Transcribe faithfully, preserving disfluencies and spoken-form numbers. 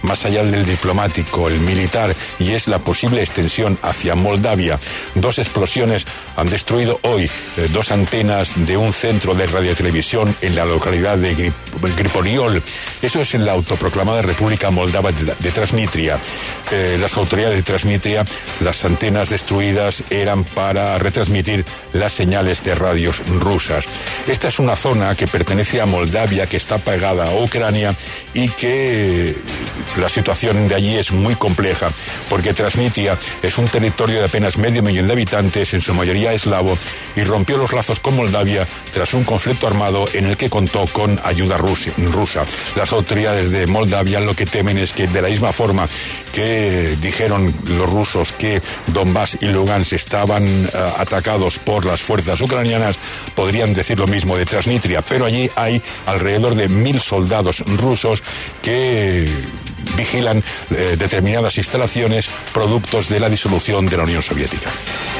más allá del diplomático, el militar, y es la posible extensión hacia Moldavia. Dos explosiones han destruido hoy eh, dos antenas de un centro de radiotelevisión en la localidad de Grip Griponiol. Eso es en la autoproclamada República Moldava de, de Transnistria. Eh, las autoridades de Transnistria, las antenas destruidas eran para retransmitir las señales de radios rusas. Esta es una zona que pertenece a Moldavia, que está pegada a Ucrania y que la situación de allí es muy compleja, porque Transnistria es un territorio de apenas medio millón de habitantes, en su mayoría eslavo, y rompió los lazos con Moldavia tras un conflicto armado en el que contó con ayuda rusa. Las autoridades de Moldavia lo que temen es que, de la misma forma que dijeron los rusos que Donbass y Lugansk estaban uh, atacados por las fuerzas ucranianas, podrían decir lo mismo de Transnistria, pero allí hay alrededor de mil soldados rusos que vigilan eh, determinadas instalaciones productos de la disolución de la Unión Soviética.